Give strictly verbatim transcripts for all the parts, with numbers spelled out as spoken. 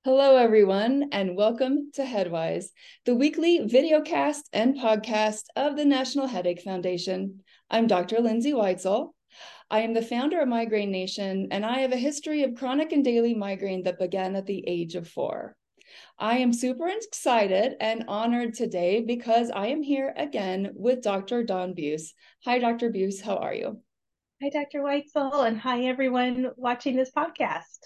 Hello, everyone, and welcome to Headwise, the weekly videocast and podcast of the National Headache Foundation. I'm Doctor Lindsay Weitzel. I am the founder of Migraine Nation, and I have a history of chronic and daily migraine that began at the age of four. I am super excited and honored today because I am here again with Doctor Dawn Buse. Hi, Doctor Buse. How are you? Hi, Doctor Weitzel, and hi, everyone watching this podcast.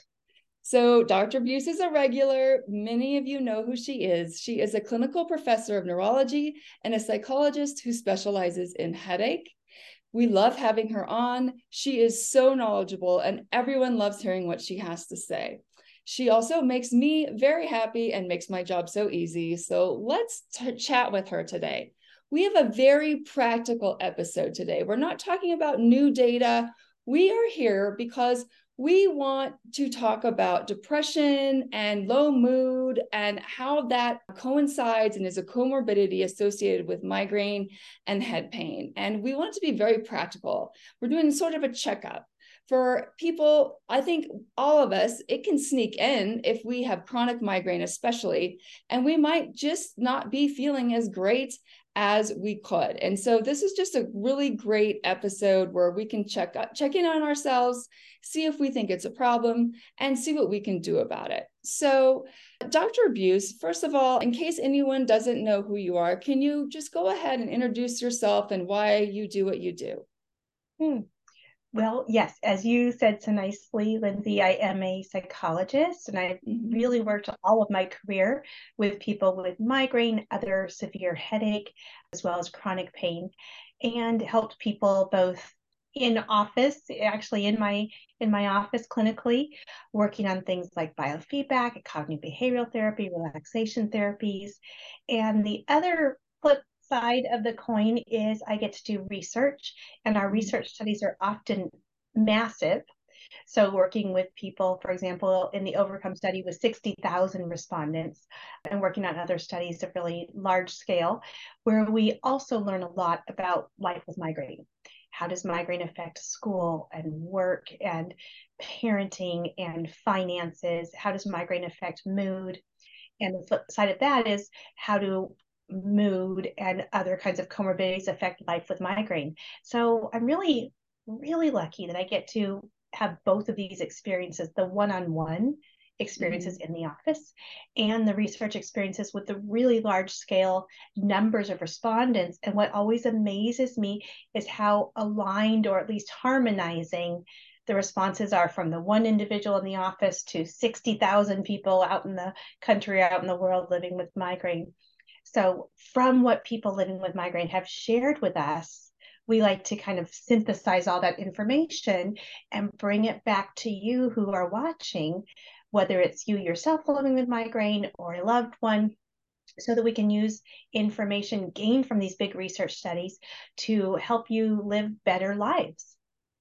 So Doctor Buse is a regular. Many of you know who she is. She is a clinical professor of neurology and a psychologist who specializes in headache. We love having her on. She is so knowledgeable and everyone loves hearing what she has to say. She also makes me very happy and makes my job so easy. So let's t- chat with her today. We have a very practical episode today. We're not talking about new data. We are here because we want to talk about depression and low mood and how that coincides and is a comorbidity associated with migraine and head pain. And we want it to be very practical. We're doing sort of a checkup. For people, I think all of us, it can sneak in if we have chronic migraine, especially, and we might just not be feeling as great as we could. And so this is just a really great episode where we can check check in on ourselves, see if we think it's a problem, and see what we can do about it. So, Doctor Buse, first of all, in case anyone doesn't know who you are, can you just go ahead and introduce yourself and why you do what you do? Hmm. Well, yes, as you said so nicely, Lindsay, I am a psychologist, and I've Mm-hmm. really worked all of my career with people with migraine, other severe headache, as well as chronic pain, and helped people both in office, actually in my in my office clinically, working on things like biofeedback, cognitive behavioral therapy, relaxation therapies, and the other flip side of the coin is I get to do research, and our research studies are often massive. So working with people, for example, in the Overcome study with sixty thousand respondents, and working on other studies of really large scale, where we also learn a lot about life with migraine. How does migraine affect school and work and parenting and finances? How does migraine affect mood? And the flip side of that is how do mood and other kinds of comorbidities affect life with migraine. So I'm really, really lucky that I get to have both of these experiences, the one-on-one experiences Mm-hmm. in the office and the research experiences with the really large scale numbers of respondents. And what always amazes me is how aligned, or at least harmonizing, the responses are from the one individual in the office to sixty thousand people out in the country, out in the world living with migraine. So, from what people living with migraine have shared with us, we like to kind of synthesize all that information and bring it back to you who are watching, whether it's you yourself living with migraine or a loved one, so that we can use information gained from these big research studies to help you live better lives.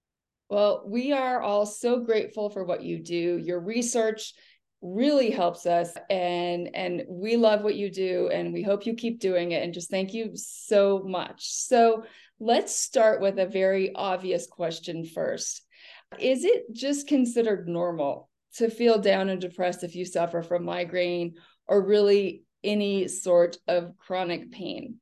Well, we are all so grateful for what you do. Your research really helps us, and and we love what you do, and we hope you keep doing it, and just thank you so much. So let's start with a very obvious question first. Is it just considered normal to feel down and depressed if you suffer from migraine or really any sort of chronic pain?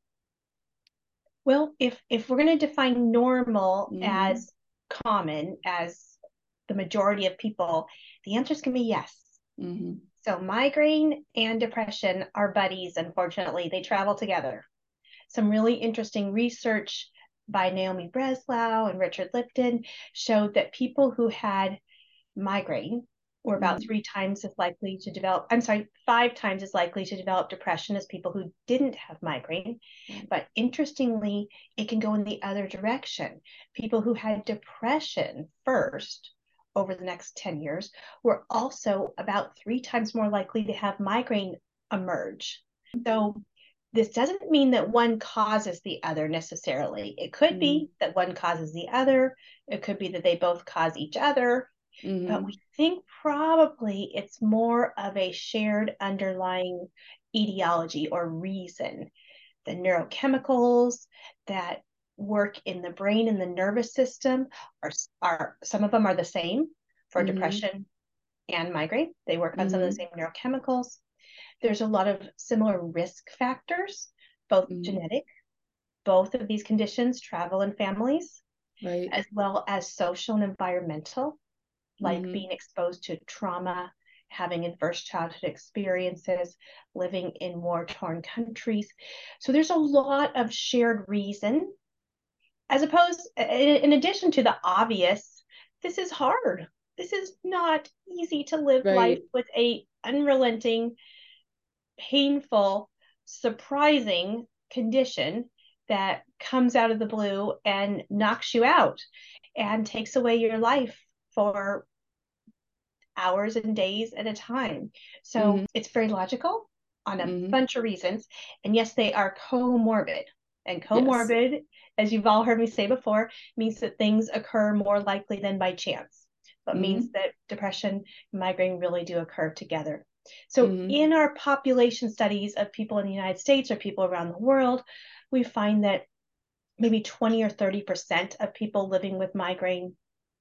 Well, if if we're going to define normal Mm-hmm. as common, as the majority of people, the answer is going to be yes. Mm-hmm. So migraine and depression are buddies. Unfortunately, they travel together. Some really interesting research by Naomi Breslau and Richard Lipton showed that people who had migraine were about Mm-hmm. three times as likely to develop, I'm sorry, five times as likely to develop depression as people who didn't have migraine. Right. But interestingly, it can go in the other direction. People who had depression first over the next ten years were also about three times more likely to have migraine emerge. So this doesn't mean that one causes the other necessarily. It could Mm-hmm. be that one causes the other. It could be that they both cause each other, but Mm-hmm. we think probably it's more of a shared underlying etiology or reason. The neurochemicals that work in the brain and the nervous system are, are some of them are the same for Mm-hmm. depression and migraine. They work on mm-hmm. some of the same neurochemicals. There's a lot of similar risk factors, both mm-hmm. genetic. Both of these conditions travel in families, right, as well as social and environmental, like mm-hmm. being exposed to trauma, having adverse childhood experiences, living in war-torn countries. So there's a lot of shared reason, as opposed, in addition to the obvious, this is hard. This is not easy to live right. life with a unrelenting, painful, surprising condition that comes out of the blue and knocks you out and takes away your life for hours and days at a time. So mm-hmm. it's very logical on a mm-hmm. bunch of reasons. And yes, they are comorbid. And comorbid, yes. as you've all heard me say before, means that things occur more likely than by chance. But mm-hmm. means that depression and migraine really do occur together. So mm-hmm. in our population studies of people in the United States or people around the world, we find that maybe twenty or thirty percent of people living with migraine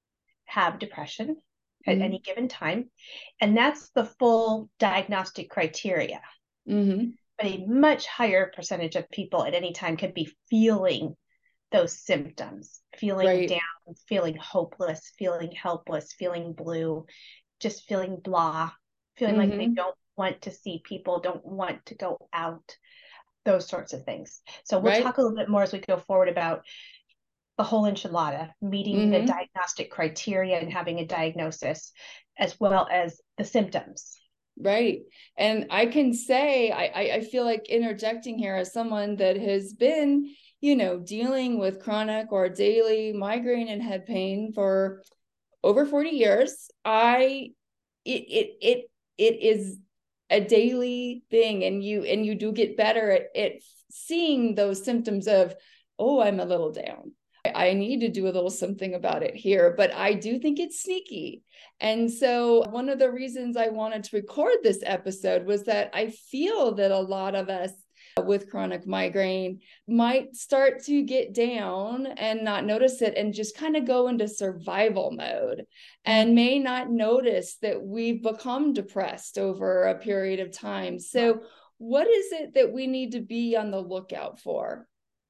have depression mm-hmm. at any given time. And that's the full diagnostic criteria. Mm-hmm. But a much higher percentage of people at any time could be feeling those symptoms, feeling right. down, feeling hopeless, feeling helpless, feeling blue, just feeling blah, feeling mm-hmm. like they don't want to see people, don't want to go out, those sorts of things. So we'll right. talk a little bit more as we go forward about the whole enchilada, meeting mm-hmm. the diagnostic criteria and having a diagnosis, as well as the symptoms. Right. And I can say, I, I feel like interjecting here as someone that has been, you know, dealing with chronic or daily migraine and head pain for over forty years. I, it, it, it, it is a daily thing. And you, and you do get better at, at seeing those symptoms of, oh, I'm a little down. I need to do a little something about it here, but I do think it's sneaky. And so one of the reasons I wanted to record this episode was that I feel that a lot of us with chronic migraine might start to get down and not notice it and just kind of go into survival mode and may not notice that we've become depressed over a period of time. So what is it that we need to be on the lookout for?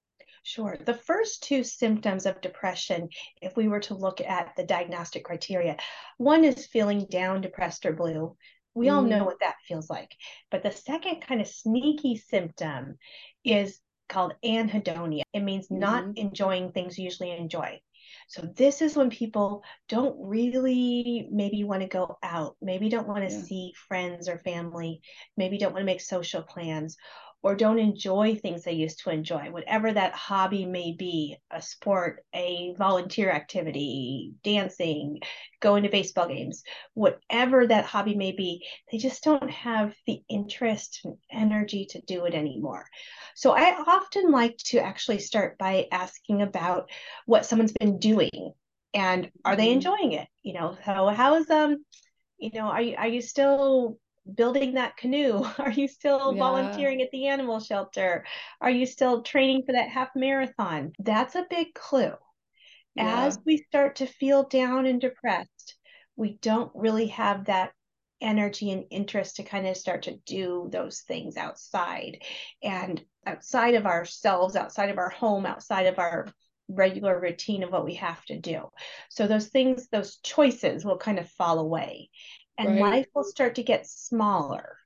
Sure. The first two symptoms of depression, if we were to look at the diagnostic criteria, one is feeling down, depressed, or blue. We mm-hmm. all know what that feels like. But the second kind of sneaky symptom is called anhedonia. It means mm-hmm. not enjoying things you usually enjoy. So this is when people don't really maybe want to go out, maybe don't want to yeah. see friends or family, maybe don't want to make social plans, or don't enjoy things they used to enjoy, whatever that hobby may be, a sport, a volunteer activity, dancing, going to baseball games, whatever that hobby may be, they just don't have the interest and energy to do it anymore. So I often like to actually start by asking about what someone's been doing and are they enjoying it? You know, so how is, um, you know, are you, are you still building that canoe? Are you still yeah. volunteering at the animal shelter? Are you still training for that half marathon? That's a big clue. Yeah. As we start to feel down and depressed, we don't really have that energy and interest to kind of start to do those things outside and outside of ourselves, outside of our home, outside of our regular routine of what we have to do. So those things, those choices will kind of fall away. And right. life will start to get smaller.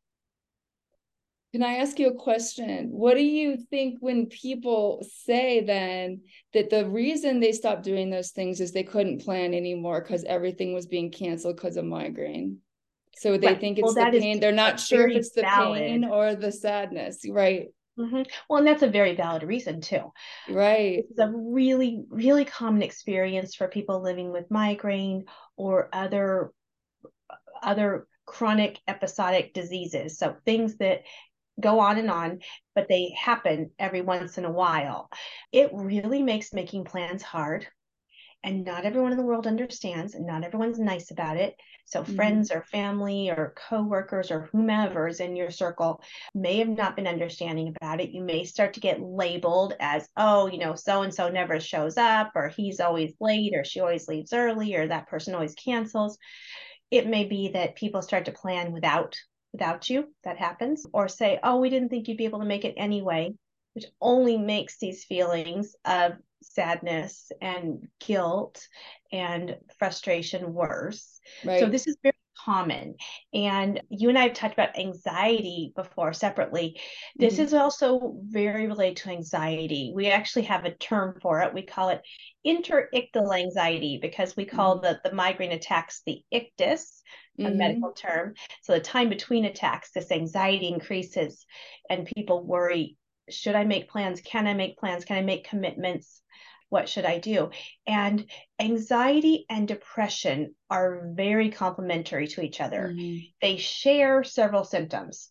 Can I ask you a question? What do you think when people say then that the reason they stopped doing those things is they couldn't plan anymore because everything was being canceled because of migraine? So they right. think it's well, the pain. They're not sure if it's the valid. pain or the sadness, right? Mm-hmm. Well, and that's a very valid reason too. Right. It's a really, really common experience for people living with migraine or other other chronic episodic diseases. So things that go on and on, but they happen every once in a while. It really makes making plans hard. And not everyone in the world understands, and not everyone's nice about it. So mm-hmm. friends or family or coworkers or whomever is in your circle may have not been understanding about it. You may start to get labeled as, oh, you know, so-and-so never shows up, or he's always late, or she always leaves early, or that person always cancels. it may be that people start to plan without without you. That happens. Or say, oh, we didn't think you'd be able to make it anyway, which only makes these feelings of sadness and guilt and frustration worse. Right. So this is very common. And you and I have talked about anxiety before separately. This Mm-hmm. is also very related to anxiety. We actually have a term for it. We call it interictal anxiety, because we call Mm-hmm. the, the migraine attacks the ictus, a Mm-hmm. medical term. So the time between attacks, this anxiety increases and people worry, should I make plans? Can I make plans? Can I make commitments? What should I do? And anxiety and depression are very complementary to each other. Mm-hmm. They share several symptoms,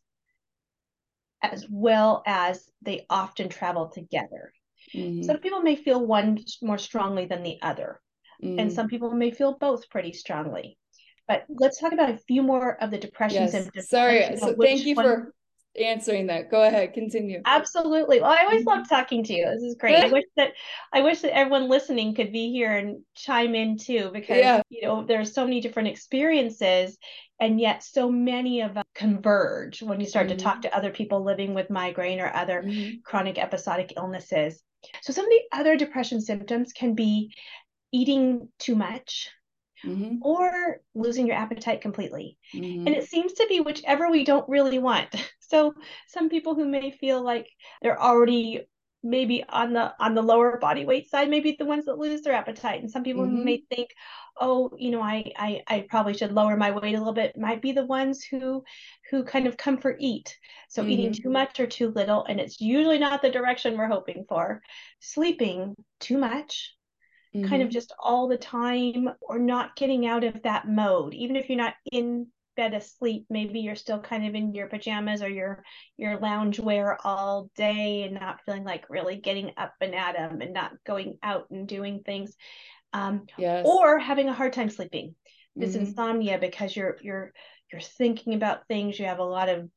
as well as they often travel together. Mm-hmm. Some people may feel one more strongly than the other, Mm-hmm. and some people may feel both pretty strongly. But let's talk about a few more of the depression Yes. symptoms. Sorry. So thank Which you one... for answering that. Go ahead. Continue. Absolutely. Well, I always love talking to you. This is great. I wish that I wish that everyone listening could be here and chime in too, because Yeah. you know, there's so many different experiences, and yet so many of them converge when you start Mm-hmm. to talk to other people living with migraine or other Mm-hmm. chronic episodic illnesses. So some of the other depression symptoms can be eating too much, Mm-hmm. or losing your appetite completely. Mm-hmm. And it seems to be whichever we don't really want. So some people who may feel like they're already maybe on the on the lower body weight side, maybe the ones that lose their appetite. And some people Mm-hmm. who may think, oh, you know, I, I I probably should lower my weight a little bit, might be the ones who who kind of comfort eat. So Mm-hmm. eating too much or too little, and it's usually not the direction we're hoping for. Sleeping too much, Mm-hmm. kind of just all the time, or not getting out of that mode. Even if you're not in bed asleep, maybe you're still kind of in your pajamas or your your lounge wear all day and not feeling like really getting up and at them and not going out and doing things. Um, Yes. or having a hard time sleeping. This Mm-hmm. insomnia, because you're you're you're thinking about things, you have a lot of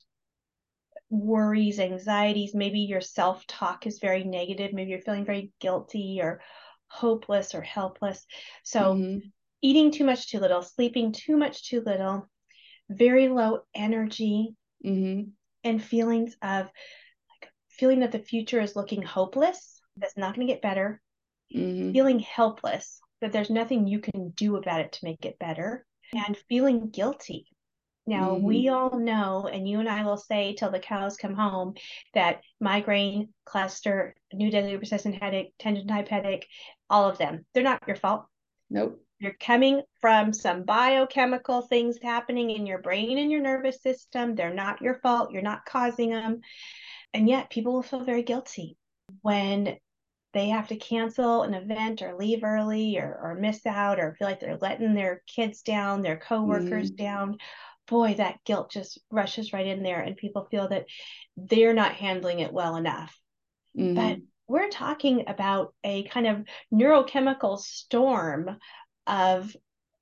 worries, anxieties, maybe your self-talk is very negative, maybe you're feeling very guilty or hopeless or helpless. So Mm-hmm. eating too much too little, sleeping too much too little, very low energy, Mm-hmm. and feelings of like feeling that the future is looking hopeless, that's not going to get better, Mm-hmm. feeling helpless, that there's nothing you can do about it to make it better, and feeling guilty. Now, Mm-hmm. we all know, and you and I will say till the cows come home, that migraine, cluster, new deadly persistent headache, tendon type headache, all of them, they're not your fault. Nope. You're coming from some biochemical things happening in your brain and your nervous system. They're not your fault. You're not causing them. And yet people will feel very guilty when they have to cancel an event or leave early, or, or miss out, or feel like they're letting their kids down, their coworkers Mm-hmm. down. Boy, that guilt just rushes right in there, and people feel that they're not handling it well enough. Mm-hmm. But we're talking about a kind of neurochemical storm of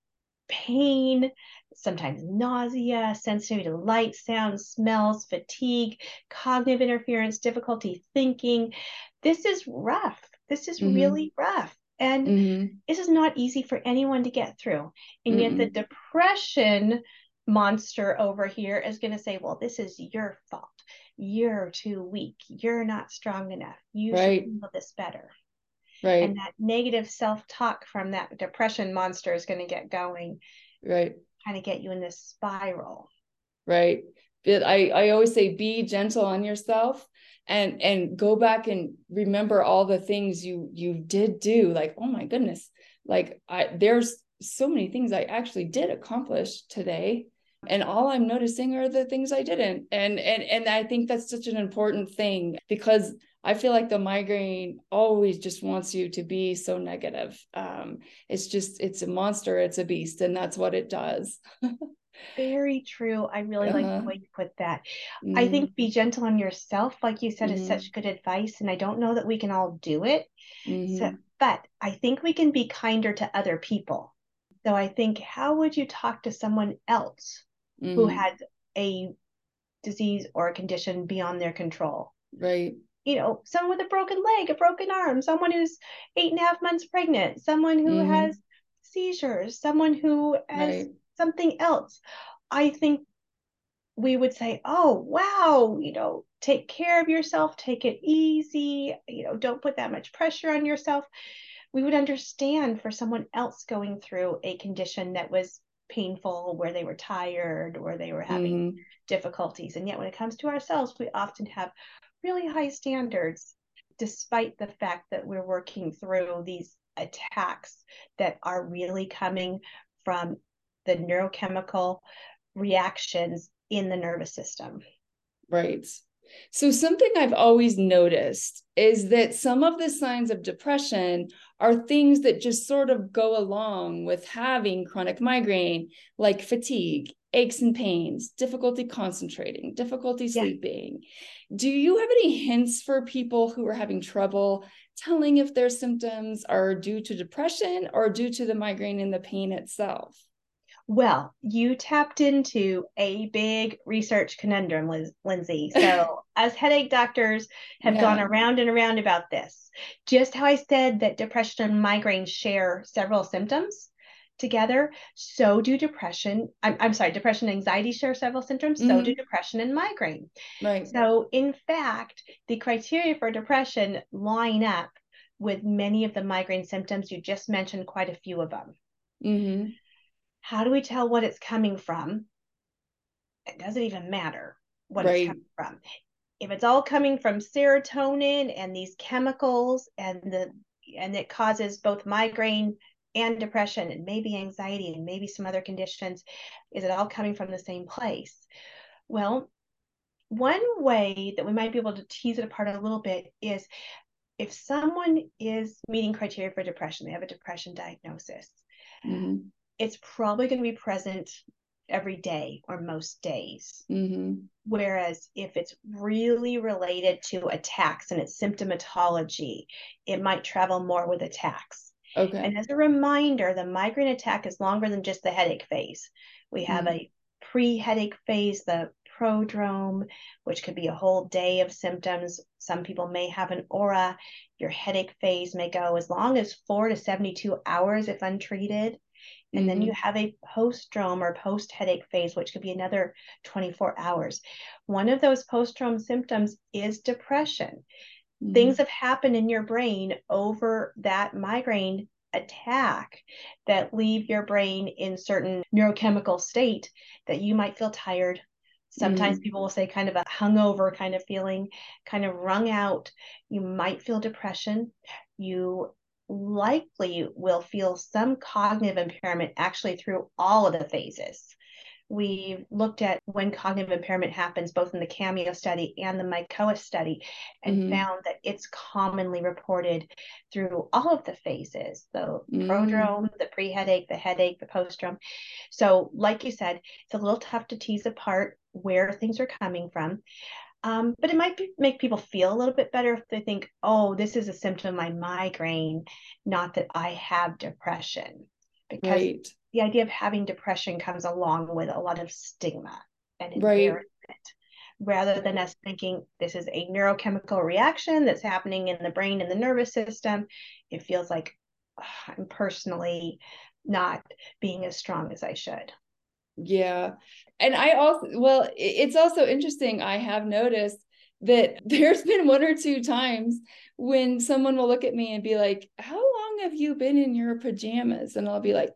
pain, sometimes nausea, sensitivity to light, sound, smells, fatigue, cognitive interference, difficulty thinking. This is rough. This is Mm-hmm. really rough. And mm-hmm. this is not easy for anyone to get through. And Mm-mm. yet the depression monster over here is going to say, well, this is your fault. You're too weak. You're not strong enough. You Right. should handle this better. Right. And that negative self-talk from that depression monster is going to get going. Right. Kind of get you in this spiral. Right. But I, I always say, be gentle on yourself, and, and go back and remember all the things you, you did do. Like, oh my goodness, like I, there's so many things I actually did accomplish today. And all I'm noticing are the things I didn't. And, and, and I think that's such an important thing, because I feel like the migraine always just wants you to be so negative. Um, it's just, it's a monster, it's a beast, and that's what it does. Very true. I really uh-huh. like the way you put that. Mm-hmm. I think be gentle on yourself, like you said, mm-hmm. is such good advice. And I don't know that we can all do it. Mm-hmm. So, but I think we can be kinder to other people. So I think, how would you talk to someone else mm-hmm. who had a disease or a condition beyond their control? Right. You know, someone with a broken leg, a broken arm, someone who's eight and a half months pregnant, someone who mm-hmm. has seizures, someone who has right. something else, I think we would say, oh, wow, you know, take care of yourself, take it easy, you know, don't put that much pressure on yourself. We would understand for someone else going through a condition that was painful, where they were tired or they were having mm-hmm. difficulties. And yet when it comes to ourselves, we often have really high standards, despite the fact that we're working through these attacks that are really coming from the neurochemical reactions in the nervous system. Right. So something I've always noticed is that some of the signs of depression are things that just sort of go along with having chronic migraine, like fatigue, aches and pains, difficulty concentrating, difficulty sleeping. Yeah. Do you have any hints for people who are having trouble telling if their symptoms are due to depression or due to the migraine and the pain itself? Well, you tapped into a big research conundrum, Liz, Lindsay. So as headache doctors have yeah. gone around and around about this, just how I said that depression and migraine share several symptoms together, so do depression. I'm, I'm sorry, depression and anxiety share several symptoms, mm-hmm. so do depression and migraine. Right. So in fact, the criteria for depression line up with many of the migraine symptoms. You just mentioned quite a few of them. Mm-hmm. How do we tell what it's coming from? It doesn't even matter what right. it's coming from. If it's all coming from serotonin and these chemicals and the and it causes both migraine and depression and maybe anxiety and maybe some other conditions, is it all coming from the same place? Well, one way that we might be able to tease it apart a little bit is if someone is meeting criteria for depression, they have a depression diagnosis. Mm-hmm. It's probably going to be present every day or most days. Mm-hmm. Whereas if it's really related to attacks and its symptomatology, it might travel more with attacks. Okay. And as a reminder, the migraine attack is longer than just the headache phase. We have mm-hmm. a pre-headache phase, the prodrome, which could be a whole day of symptoms. Some people may have an aura. Your headache phase may go as long as four to seventy-two hours if untreated. And mm-hmm. then you have a post-drome or post-headache phase, which could be another twenty-four hours. One of those post-drome symptoms is depression. Mm-hmm. Things have happened in your brain over that migraine attack that leave your brain in certain neurochemical state that you might feel tired. Sometimes mm-hmm. people will say kind of a hungover kind of feeling, kind of wrung out. You might feel depression. You likely will feel some cognitive impairment actually through all of the phases. We've looked at when cognitive impairment happens, both in the CAMEO study and the MyCOA study, and mm-hmm. found that it's commonly reported through all of the phases, the mm-hmm. prodrome, the pre-headache, the headache, the post-drome. So like you said, it's a little tough to tease apart where things are coming from. Um, but it might be, make people feel a little bit better if they think, oh, this is a symptom of my migraine, not that I have depression. Because right. the idea of having depression comes along with a lot of stigma and embarrassment, right. rather than us thinking this is a neurochemical reaction that's happening in the brain and the nervous system. It feels like oh, I'm personally not being as strong as I should. Yeah. And I also, well, it's also interesting. I have noticed that there's been one or two times when someone will look at me and be like, how long have you been in your pajamas? And I'll be like,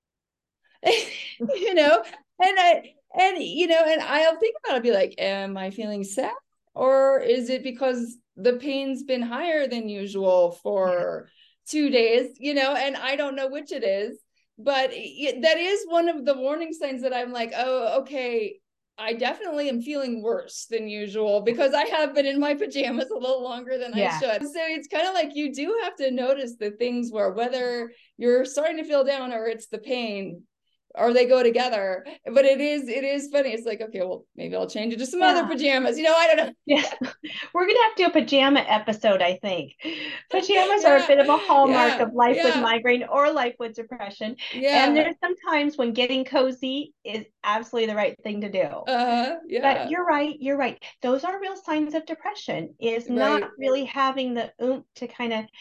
you know, and I, and, you know, and I'll think about it, I'll be like, am I feeling sad? Or is it because the pain's been higher than usual for yeah. two days, you know, and I don't know which it is. But it, that is one of the warning signs that I'm like, oh, okay, I definitely am feeling worse than usual because I have been in my pajamas a little longer than yeah. I should. So it's kind of like you do have to notice the things where whether you're starting to feel down or it's the pain, or they go together. But it is, it is funny. It's like, okay, well, maybe I'll change it to some yeah. other pajamas. You know, I don't know. Yeah. We're going to have to do a pajama episode, I think. Pajamas yeah. are a bit of a hallmark yeah. of life yeah. with migraine or life with depression. Yeah. And there's some times when getting cozy is absolutely the right thing to do. Uh, yeah. But you're right. You're right. Those are real signs of depression, is right. not really having the oomph to kind of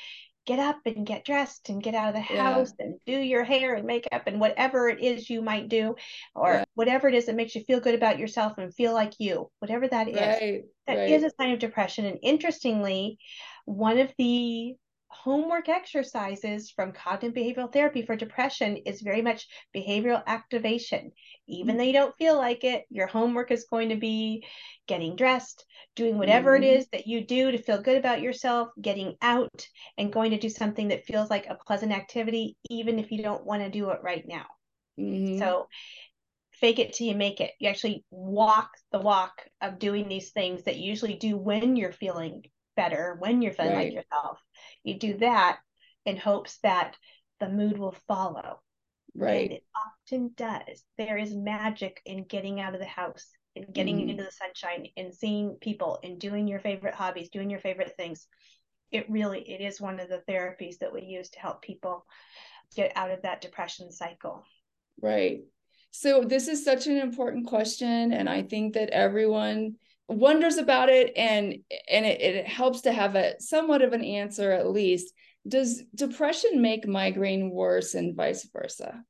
get up and get dressed and get out of the Yeah. house and do your hair and makeup and whatever it is you might do, or Yeah. whatever it is that makes you feel good about yourself and feel like you, whatever that is, Right. that Right. is a sign of depression. And interestingly, one of the homework exercises from cognitive behavioral therapy for depression is very much behavioral activation. Even though you don't feel like it, your homework is going to be getting dressed, doing whatever it Mm-hmm. is that you do to feel good about yourself, getting out and going to do something that feels like a pleasant activity, even if you don't want to do it right now. Mm-hmm. So fake it till you make it. You actually walk the walk of doing these things that you usually do when you're feeling better, when you're feeling Right. like yourself. You do that in hopes that the mood will follow. Right. And it often does. There is magic in getting out of the house, in getting Mm-hmm. into the sunshine, in seeing people, in doing your favorite hobbies, doing your favorite things. It really, it is one of the therapies that we use to help people get out of that depression cycle. Right. So this is such an important question, and I think that everyone wonders about it, and and it, it helps to have a somewhat of an answer at least. Does depression make migraine worse and vice versa?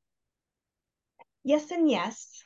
Yes and yes.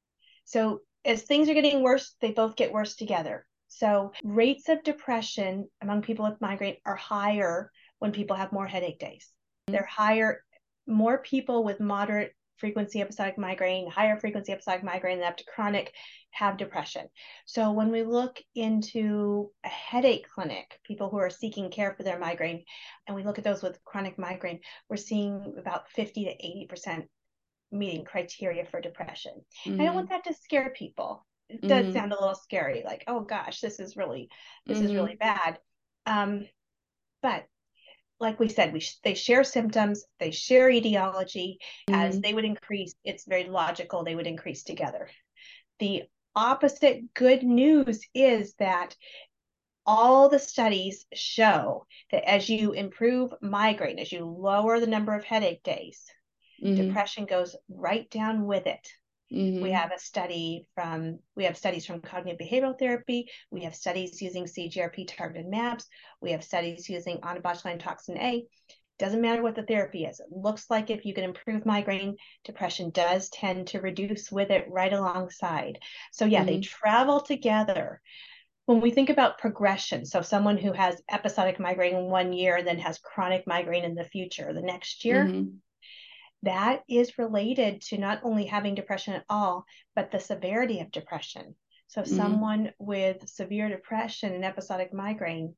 So as things are getting worse, they both get worse together. So rates of depression among people with migraine are higher when people have more headache days. They're higher, more people with moderate frequency episodic migraine, higher frequency episodic migraine than up to chronic have depression. So when we look into a headache clinic, people who are seeking care for their migraine, and we look at those with chronic migraine, we're seeing about fifty to eighty percent meeting criteria for depression. Mm-hmm. I don't want that to scare people. It does Mm-hmm. sound a little scary, like, oh gosh, this is really, this Mm-hmm. is really bad. Um, but like we said, we sh- they share symptoms, they share etiology. Mm-hmm. As they would increase, it's very logical they would increase together. The opposite good news is that all the studies show that as you improve migraine, as you lower the number of headache days, mm-hmm. depression goes right down with it. Mm-hmm. We have a study from, we have studies from cognitive behavioral therapy. We have studies using C G R P targeted MABs. We have studies using onabotulinum toxin A. Doesn't matter what the therapy is. It looks like if you can improve migraine, depression does tend to reduce with it right alongside. So yeah, mm-hmm. they travel together. When we think about progression, so someone who has episodic migraine in one year and then has chronic migraine in the future, the next year, mm-hmm. that is related to not only having depression at all, but the severity of depression. So mm-hmm. someone with severe depression and episodic migraine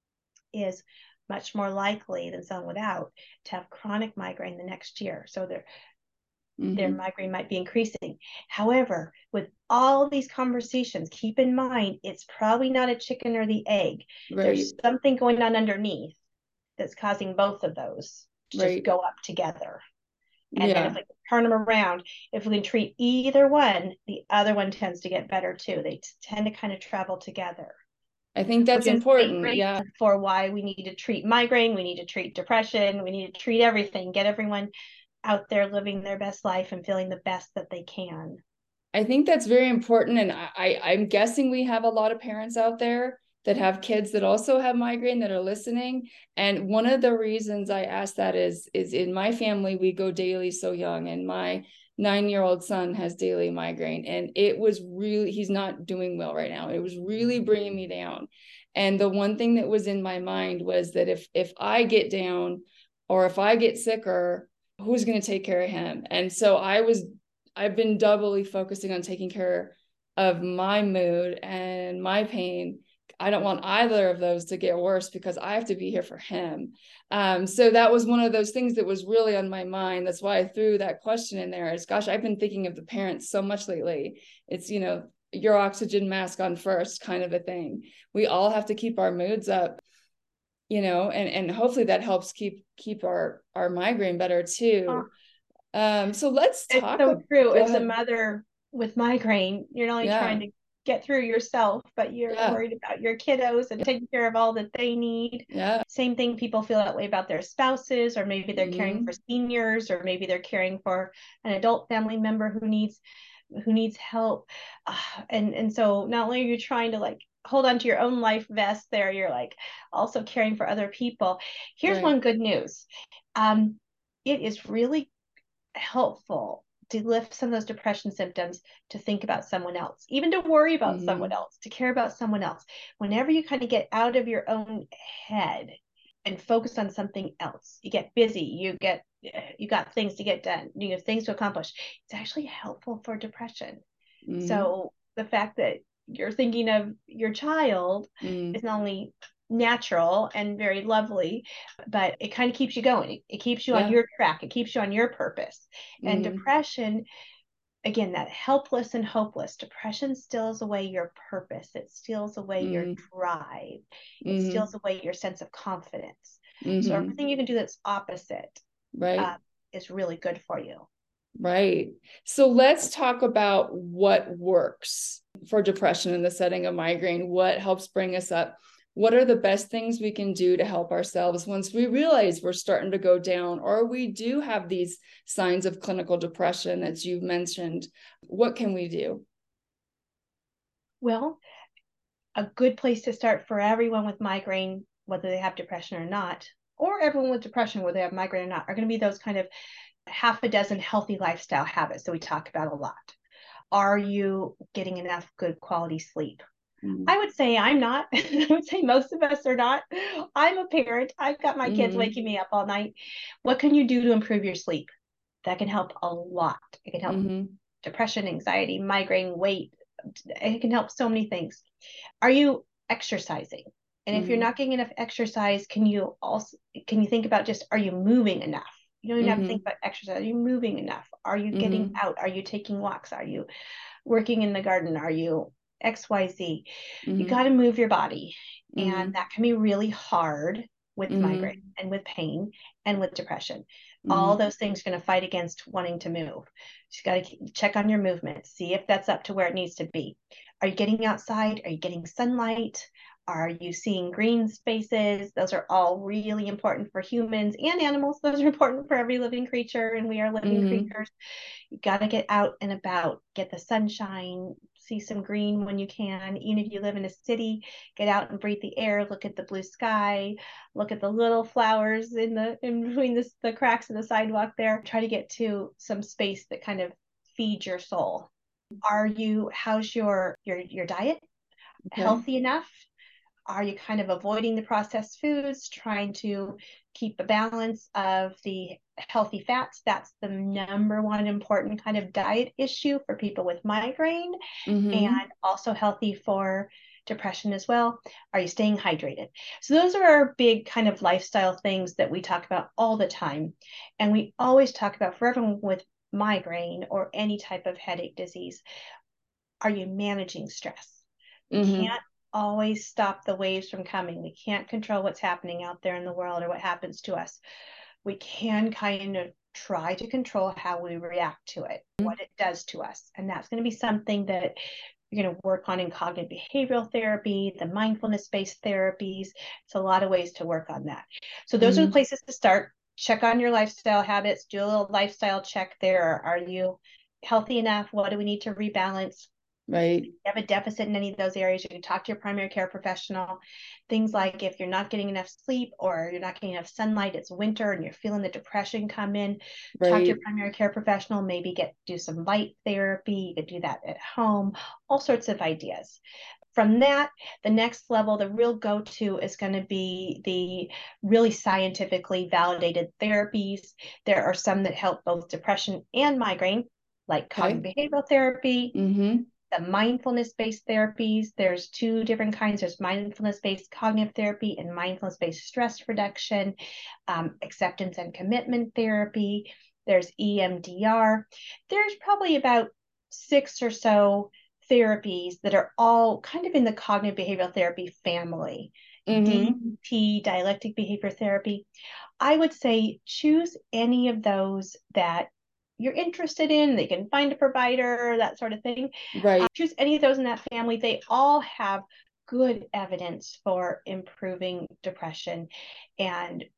is much more likely than someone without to have chronic migraine the next year. So their, mm-hmm. their migraine might be increasing. However, with all these conversations, keep in mind, it's probably not a chicken or the egg. Right. There's something going on underneath that's causing both of those to right. just go up together. And yeah. then if we turn them around, if we can treat either one, the other one tends to get better too. They t- tend to kind of travel together. I think that's important. Yeah. For why we need to treat migraine, we need to treat depression, we need to treat everything, get everyone out there living their best life and feeling the best that they can. I think that's very important. And I, I'm guessing we have a lot of parents out there that have kids that also have migraine that are listening. And one of the reasons I ask that is, is in my family, we go daily so young, and my nine-year-old son has daily migraine, and it was really, he's not doing well right now. It was really bringing me down. And the one thing that was in my mind was that if, if I get down or if I get sicker, who's going to take care of him? And so I was, I've been doubly focusing on taking care of my mood and my pain. I don't want either of those to get worse because I have to be here for him. Um, so that was one of those things that was really on my mind. That's why I threw that question in there. Is, gosh, I've been thinking of the parents so much lately. It's, you know, your oxygen mask on first kind of a thing. We all have to keep our moods up, you know, and, and hopefully that helps keep, keep our, our migraine better too. Um, so let's talk. It's so true. As a mother with migraine, you're not only yeah. trying to get through yourself, but you're yeah. worried about your kiddos and taking care of all that they need. Yeah. Same thing, people feel that way about their spouses, or maybe they're mm-hmm. caring for seniors, or maybe they're caring for an adult family member who needs who needs help. Uh, and and so not only are you trying to like hold on to your own life vest there. You're like also caring for other people. Here's Right. one good news. Um, it is really helpful to lift some of those depression symptoms to think about someone else, even to worry about Mm-hmm. someone else, to care about someone else. Whenever you kind of get out of your own head and focus on something else, you get busy, you get you got things to get done, you have things to accomplish. It's actually helpful for depression. Mm-hmm. So the fact that you're thinking of your child mm-hmm. is not only natural and very lovely, but it kind of keeps you going. It, it keeps you Yeah. on your track. It keeps you on your purpose. Mm-hmm. And depression, again, that helpless and hopeless, depression steals away your purpose. It steals away mm-hmm. your drive. It mm-hmm. steals away your sense of confidence. Mm-hmm. So everything you can do that's opposite right. uh, is really good for you. Right. So let's talk about what works for depression in the setting of migraine. What helps bring us up? What are the best things we can do to help ourselves once we realize we're starting to go down, or we do have these signs of clinical depression that you've mentioned? What can we do? Well, a good place to start for everyone with migraine, whether they have depression or not, or everyone with depression, whether they have migraine or not, are going to be those kind of half a dozen healthy lifestyle habits that we talk about a lot. Are you getting enough good quality sleep? Mm-hmm. I would say I'm not. I would say most of us are not. I'm a parent. I've got my mm-hmm. kids waking me up all night. What can you do to improve your sleep? That can help a lot. It can help mm-hmm. depression, anxiety, migraine, weight. It can help so many things. Are you exercising? And mm-hmm. if you're not getting enough exercise, can you also can you think about just, are you moving enough? You don't even mm-hmm. have to think about exercise. Are you moving enough? Are you mm-hmm. getting out? Are you taking walks? Are you working in the garden? Are you X Y Z? Mm-hmm. You got to move your body. Mm-hmm. And that can be really hard with mm-hmm. migraine and with pain and with depression. Mm-hmm. All those things are going to fight against wanting to move. You got to check on your movement, see if that's up to where it needs to be. Are you getting outside? Are you getting sunlight? Are you seeing green spaces? Those are all really important for humans and animals. Those are important for every living creature, and we are living mm-hmm. creatures. You got to get out and about, get the sunshine, see some green when you can. Even if you live in a city, get out and breathe the air, look at the blue sky, look at the little flowers in the in between the, the cracks in the sidewalk there. Try to get to some space that kind of feeds your soul. Are you, how's your your your diet? Okay. Healthy enough? Are you kind of avoiding the processed foods, trying to keep a balance of the healthy fats? That's the number one important kind of diet issue for people with migraine, mm-hmm. and also healthy for depression as well. Are you staying hydrated? So those are our big kind of lifestyle things that we talk about all the time. And we always talk about, for everyone with migraine or any type of headache disease, are you managing stress? We mm-hmm. can't always stop the waves from coming. We can't control what's happening out there in the world or what happens to us. We can kind of try to control how we react to it, mm-hmm. what it does to us. And that's going to be something that you're going to work on in cognitive behavioral therapy, the mindfulness-based therapies. It's a lot of ways to work on that. So those mm-hmm. are the places to start. Check on your lifestyle habits, do a little lifestyle check there. Are you healthy enough? What do we need to rebalance? Right. If you have a deficit in any of those areas, you can talk to your primary care professional. Things like if you're not getting enough sleep or you're not getting enough sunlight, it's winter and you're feeling the depression come in, right. Talk to your primary care professional, maybe get do some light therapy. You could do that at home, all sorts of ideas. From that, the next level, the real go-to is going to be the really scientifically validated therapies. There are some that help both depression and migraine, like cognitive okay. behavioral therapy, mm-hmm. the mindfulness-based therapies. There's two different kinds. There's mindfulness-based cognitive therapy and mindfulness-based stress reduction, um, acceptance and commitment therapy. There's E M D R. There's probably about six or so therapies that are all kind of in the cognitive behavioral therapy family. Mm-hmm. D B T, dialectic behavior therapy. I would say choose any of those that you're interested in. They can find a provider, that sort of thing. Right. Uh, choose any of those in that family. They all have good evidence for improving depression and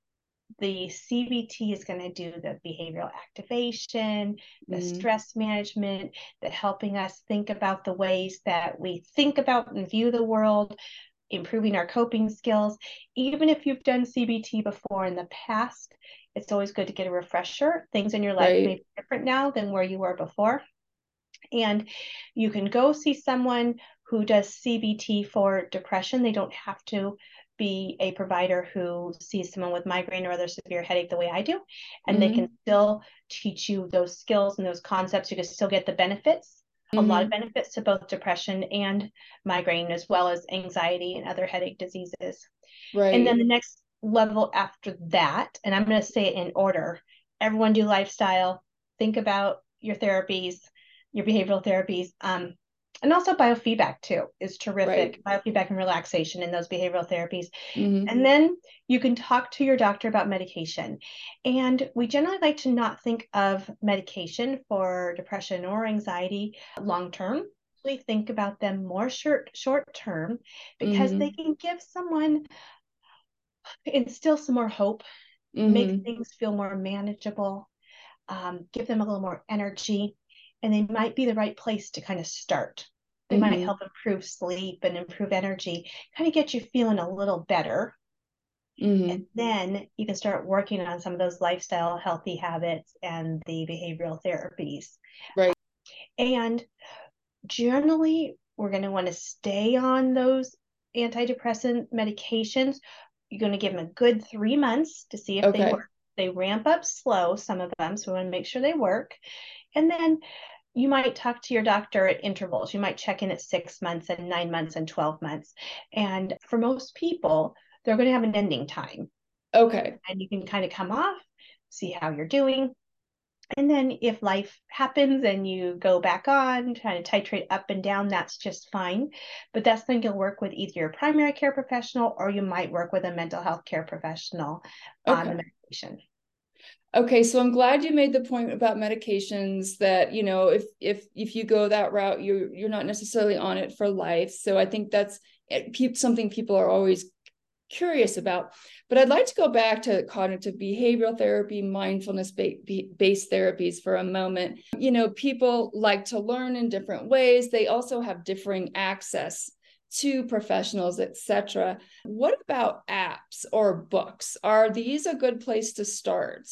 the C B T is going to do the behavioral activation, the Mm-hmm. stress management, the helping us think about the ways that we think about and view the world, improving our coping skills. Even if you've done C B T before in the past, it's always good to get a refresher. Things in your life may Right. be different now than where you were before. And you can go see someone who does C B T for depression. They don't have to be a provider who sees someone with migraine or other severe headache the way I do. And they Mm-hmm. can still teach you those skills and those concepts. You can still get the benefits, a lot of Mm-hmm. benefits to both depression and migraine, as well as anxiety and other headache diseases. And then Right. the next level after that, and I'm going to say it in order, everyone do lifestyle, think about your therapies, your behavioral therapies, um, and also biofeedback too is Right. terrific. Biofeedback and relaxation in those behavioral therapies. Mm-hmm. And then you can talk to your doctor about medication. And we generally like to not think of medication for depression or anxiety long term. We think about them more short short term because they Mm-hmm. can give someone, instill some more hope, make Mm-hmm. things feel more manageable, um, give them a little more energy, and they might be the right place to kind of start. They might Mm-hmm. help improve sleep and improve energy, kind of get you feeling a little better. And Mm-hmm. then you can start working on some of those lifestyle healthy habits and the behavioral therapies. Right. And generally, we're going to want to stay on those antidepressant medications. You're going to give them a good three months to see if they Okay. work. They ramp up slow, some of them, so we want to make sure they work. And then you might talk to your doctor at intervals. You might check in at six months and nine months and twelve months. And for most people, they're going to have an ending time. Okay. And you can kind of come off, see how you're doing. And then if life happens and you go back on, trying to titrate up and down, that's just fine. But that's when you'll work with either your primary care professional or you might work with a mental health care professional on the Okay. medication. Okay, so I'm glad you made the point about medications that, you know, if if if you go that route, you're you're not necessarily on it for life. So I think that's something people are always curious about. But I'd like to go back to cognitive behavioral therapy, mindfulness based therapies for a moment. You know, people like to learn in different ways. They also have differing access to professionals, et cetera. What about apps or books? Are these a good place to start?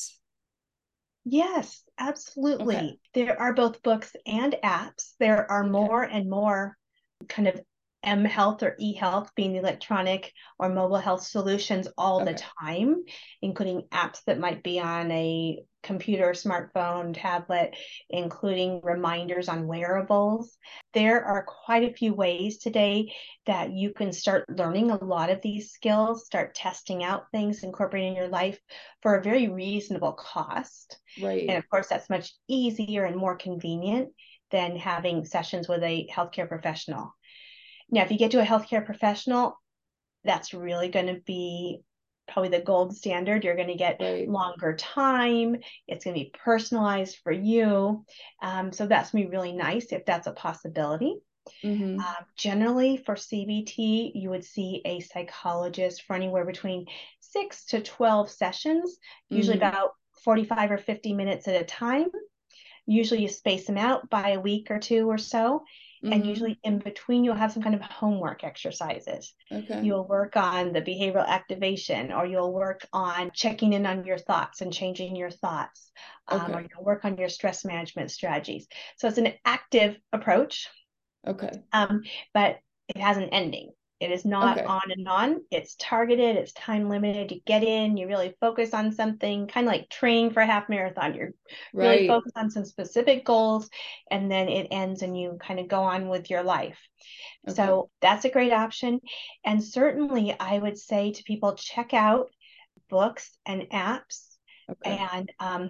Yes, Okay. absolutely. There are both books and apps. There are Okay. more and more kind of M health or e health, being the electronic or mobile health solutions all the Okay. time, including apps that might be on a computer, smartphone, tablet, including reminders on wearables. There are quite a few ways today that you can start learning a lot of these skills, start testing out things, incorporating in your life for a very reasonable cost. And Right. of course, that's much easier and more convenient than having sessions with a healthcare professional. Now, if you get to a healthcare professional, that's really going to be probably the gold standard. You're going to get Right. longer time. It's going to be personalized for you. Um, so that's going to be really nice if that's a possibility. Mm-hmm. Um, generally, for C B T, you would see a psychologist for anywhere between six to twelve sessions, usually Mm-hmm. about forty-five or fifty minutes at a time. Usually you space them out by a week or two or so. And Mm-hmm. usually in between, you'll have some kind of homework exercises. Okay. You'll work on the behavioral activation, or you'll work on checking in on your thoughts and changing your thoughts, um, or Okay. you'll work on your stress management strategies. So it's an active approach, Okay. um, but it has an ending. It is not Okay. on and on. It's targeted, it's time limited. You get in, you really focus on something, kind of like training for a half marathon. You're really Right. focused on some specific goals, and then it ends and you kind of go on with your life. Okay. So that's a great option. And certainly, I would say to people, check out books and apps. Okay. And um,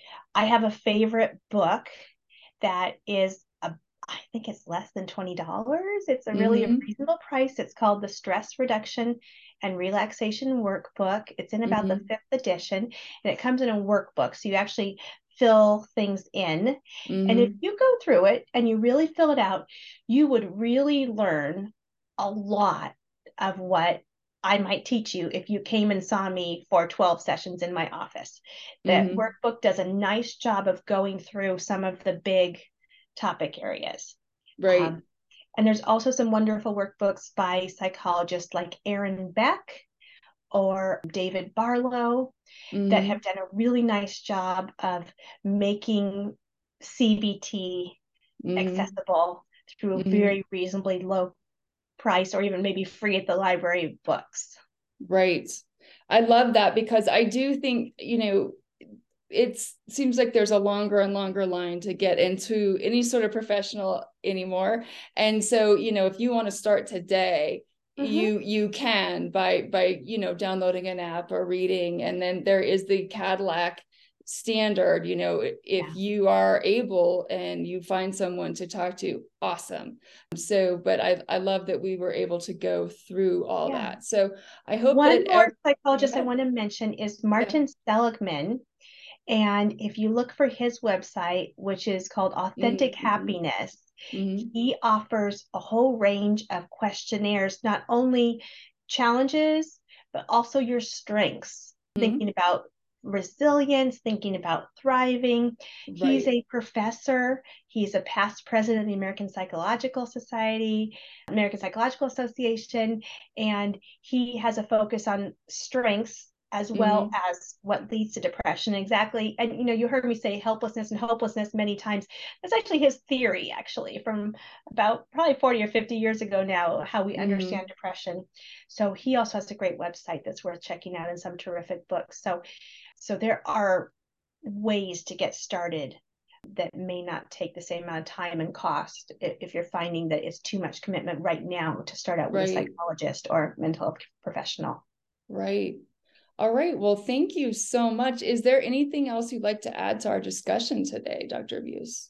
I have a favorite book that is a, I think it's less than twenty dollars. It's a really a Mm-hmm. reasonable price. It's called the Stress Reduction and Relaxation Workbook. It's in about the Mm-hmm. fifth edition, and it comes in a workbook. So you actually fill things in. And if Mm-hmm. you go through it and you really fill it out, you would really learn a lot of what I might teach you if you came and saw me for twelve sessions in my office. That Mm-hmm. workbook does a nice job of going through some of the big topic areas. Right. Um, and there's also some wonderful workbooks by psychologists like Aaron Beck or David Barlow that Mm-hmm. have done a really nice job of making C B T Mm-hmm. accessible through a Mm-hmm. very reasonably low price or even maybe free at the library books. Right. I love that because I do think, you know, it seems like there's a longer and longer line to get into any sort of professional anymore. And so, you know, if you want to start today, Mm-hmm. you you can by by you know downloading an app or reading. And then there is the Cadillac standard. You know, if Yeah. you are able and you find someone to talk to, awesome. So but i i love that we were able to go through all Yeah. that. So I hope One that more every, go psychologist I ahead. want to mention is Yeah. Martin Seligman. And if you look for his website, which is called Authentic Mm-hmm. Happiness, Mm-hmm. he offers a whole range of questionnaires, not only challenges, but also your strengths, thinking Mm-hmm. about resilience, thinking about thriving. He's Right. a professor. He's a past president of the American Psychological Society, American Psychological Association, and he has a focus on strengths as well Mm-hmm. as what leads to depression exactly. And you know, you heard me say helplessness and hopelessness many times. That's actually his theory, actually, from about probably forty or fifty years ago now, how we Mm-hmm. understand depression. So he also has a great website that's worth checking out and some terrific books. So so there are ways to get started that may not take the same amount of time and cost if you're finding that it's too much commitment right now to start out with a Right. psychologist or mental health professional. Right. All right. Well, thank you so much. Is there anything else you'd like to add to our discussion today, Doctor Buse?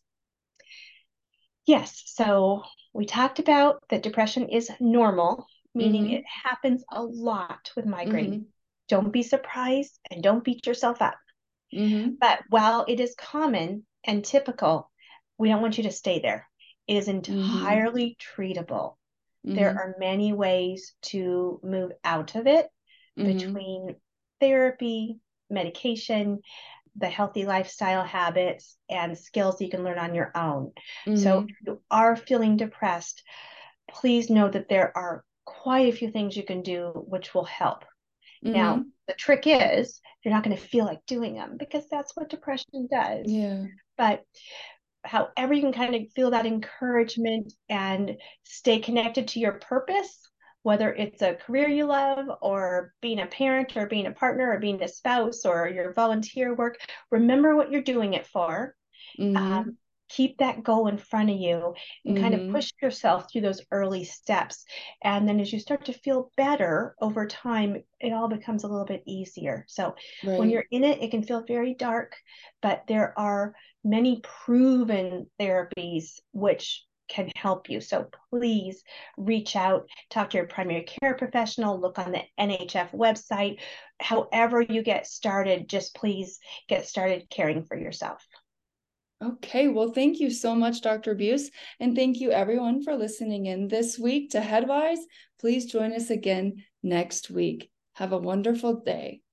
Yes, so we talked about that depression is normal, meaning it Mm-hmm. happens a lot with migraine. Mm-hmm. Don't be surprised and don't beat yourself up. Mm-hmm. But while it is common and typical, we don't want you to stay there. It is Mm-hmm. entirely treatable. There Mm-hmm. are many ways to move out of it Mm-hmm. between therapy, medication, the healthy lifestyle habits, and skills you can learn on your own. So Mm-hmm. if you are feeling depressed, please know that there are quite a few things you can do which will help. Now, Mm-hmm. the trick is you're not going to feel like doing them because that's what depression does. Yeah. But however you can kind of feel that encouragement and stay connected to your purpose, whether it's a career you love or being a parent or being a partner or being a spouse or your volunteer work, remember what you're doing it for. Um, Mm-hmm. keep that goal in front of you and kind of Mm-hmm. push yourself through those early steps. And then as you start to feel better over time, it all becomes a little bit easier. So when Right. you're in it, it can feel very dark, but there are many proven therapies which can help you. So please reach out, talk to your primary care professional, look on the N H F website. However you get started, just please get started caring for yourself. Okay. Well, thank you so much, Doctor Buse. And thank you everyone for listening in this week to Headwise. Please join us again next week. Have a wonderful day.